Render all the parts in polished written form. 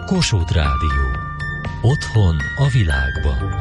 Kossuth Rádió. Otthon a világban.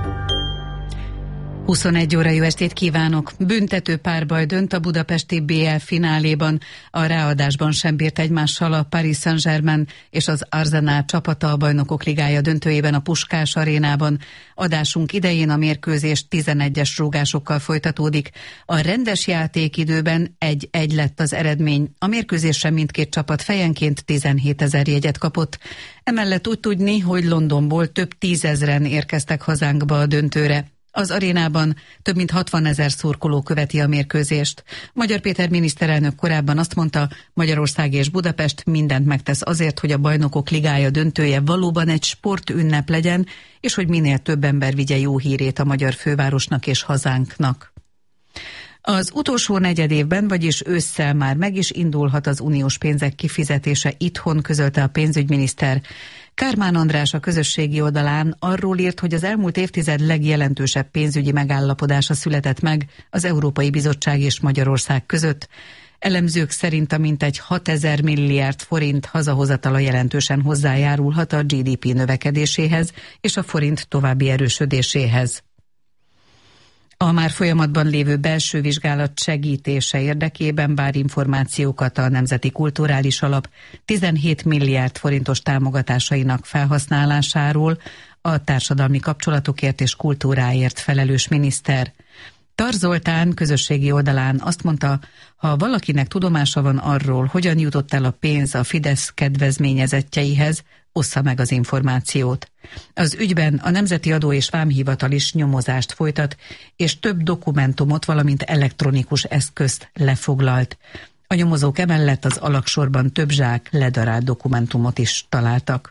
21 óra, jó estét kívánok! Büntető párbaj dönt a budapesti BL fináléban. A ráadásban sem bírt egymással a Paris Saint-Germain és az Arsenal csapata a Bajnokok Ligája döntőjében a Puskás arénában. Adásunk idején a mérkőzés 11-es rúgásokkal folytatódik. A rendes játékidőben 1-1 lett az eredmény. A mérkőzésre mindkét csapat fejenként 17 000 jegyet kapott. Emellett úgy tudni, hogy Londonból több 10 000-en érkeztek hazánkba a döntőre. Az arénában több mint 60 000 szurkoló követi a mérkőzést. Magyar Péter miniszterelnök korábban azt mondta, Magyarország és Budapest mindent megtesz azért, hogy a Bajnokok Ligája döntője valóban egy sportünnep legyen, és hogy minél több ember vigye jó hírét a magyar fővárosnak és hazánknak. Az utolsó negyedévben, vagyis ősszel már meg is indulhat az uniós pénzek kifizetése itthon, közölte a pénzügyminiszter. Kármán András a közösségi oldalán arról írt, hogy az elmúlt évtized legjelentősebb pénzügyi megállapodása született meg az Európai Bizottság és Magyarország között. Elemzők szerint a mintegy 6 000 milliárd forint hazahozatala jelentősen hozzájárulhat a GDP növekedéséhez és a forint további erősödéséhez. A már folyamatban lévő belső vizsgálat segítése érdekében vár információkat a Nemzeti Kulturális Alap 17 milliárd forintos támogatásainak felhasználásáról a társadalmi kapcsolatokért és kultúráért felelős miniszter. Tar Zoltán közösségi oldalán azt mondta, ha valakinek tudomása van arról, hogyan jutott el a pénz a Fidesz kedvezményezettjeihez, ossza meg az információt. Az ügyben a Nemzeti Adó és Vámhivatal is nyomozást folytat, és több dokumentumot, valamint elektronikus eszközt lefoglalt. A nyomozók emellett az alagsorban több zsák ledarált dokumentumot is találtak.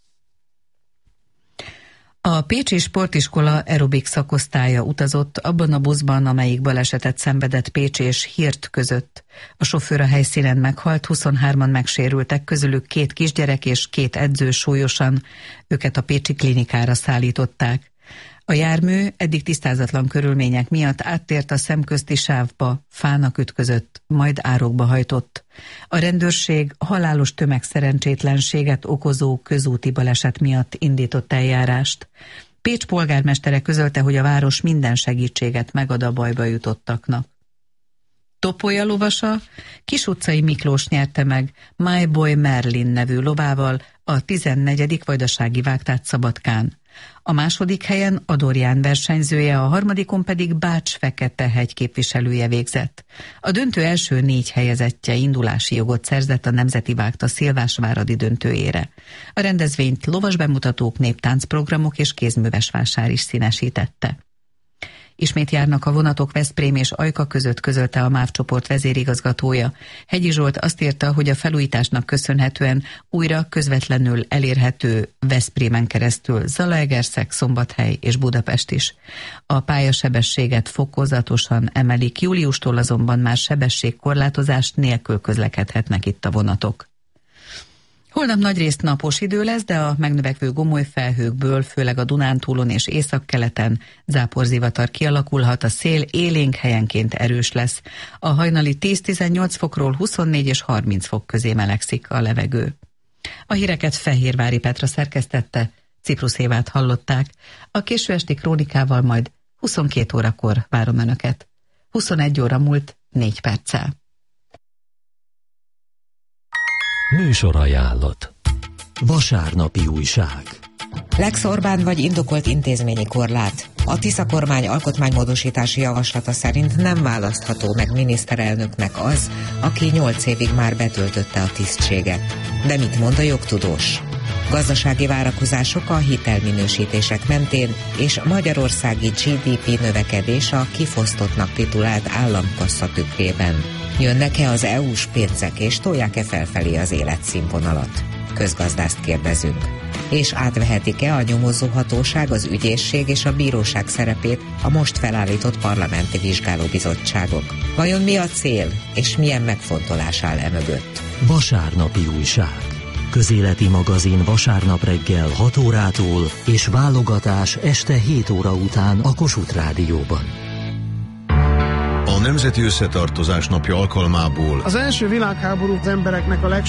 A Pécsi Sportiskola aerobik szakosztálya utazott abban a buszban, amelyik balesetet szenvedett Pécs és Hirt között. A sofőr a helyszínen meghalt, 23-an megsérültek, közülük 2 kisgyerek és 2 edző súlyosan. Őket a pécsi klinikára szállították. A jármű eddig tisztázatlan körülmények miatt áttért a szemközti sávba, fának ütközött, majd árokba hajtott. A rendőrség halálos tömegszerencsétlenséget okozó közúti baleset miatt indított eljárást. Pécs polgármestere közölte, hogy a város minden segítséget megad a bajba jutottaknak. Topolya lovasa Kis utcai Miklós nyerte meg My Boy Merlin nevű lovával a 14. vajdasági vágtát Szabadkán. A második helyen Adorján versenyzője, a harmadikon pedig Bács Fekete hegy képviselője végzett. A döntő első 4 helyezettje indulási jogot szerzett a Nemzeti Vágta Szilvásváradi döntőjére. A rendezvényt lovasbemutatók, néptáncprogramok és kézművesvásár is színesítette. Ismét járnak a vonatok Veszprém és Ajka között, közölte a MÁV csoport vezérigazgatója. Hegyi Zsolt azt írta, hogy a felújításnak köszönhetően újra közvetlenül elérhető Veszprémen keresztül Zalaegerszeg, Szombathely és Budapest is. A pályasebességet fokozatosan emelik, júliustól azonban már sebességkorlátozás nélkül közlekedhetnek itt a vonatok. Holnap nagyrészt napos idő lesz, de a megnövekvő gomoly felhőkből, főleg a Dunántúlon és északkeleten záporzivatar kialakulhat, a szél élénk helyenként erős lesz. A hajnali 10-18 fokról 24 és 30 fok közé melegszik a levegő. A híreket Fehérvári Petra szerkesztette, Ciprus Évát hallották. A késő esti krónikával majd 22 órakor várom Önöket. 21 óra múlt 4 perccel. Műsorajánlat. Vasárnapi újság. Lex Orbán vagy indokolt intézményi korlát. A Tisza kormány alkotmánymódosítási javaslata szerint nem választható meg miniszterelnöknek az, aki 8 évig már betöltötte a tisztséget. De mit mond a jogtudós? Gazdasági várakozások a hitelminősítések mentén és magyarországi GDP növekedés a kifosztottnak titulált államkassa tükrében. Jönnek-e az EU-s pénzek és tolják-e felfelé az életszínvonalat? Közgazdászt kérdezünk. És átvehetik-e a nyomozóhatóság, az ügyészség és a bíróság szerepét a most felállított parlamenti vizsgálóbizottságok? Vajon mi a cél, és milyen megfontolás áll emögött? Vasárnapi újság. Közéleti magazin vasárnap reggel 6 órától és válogatás este 7 óra után a Kossuth Rádióban. A Nemzeti Összetartozás Napja alkalmából az első világháború az embereknek a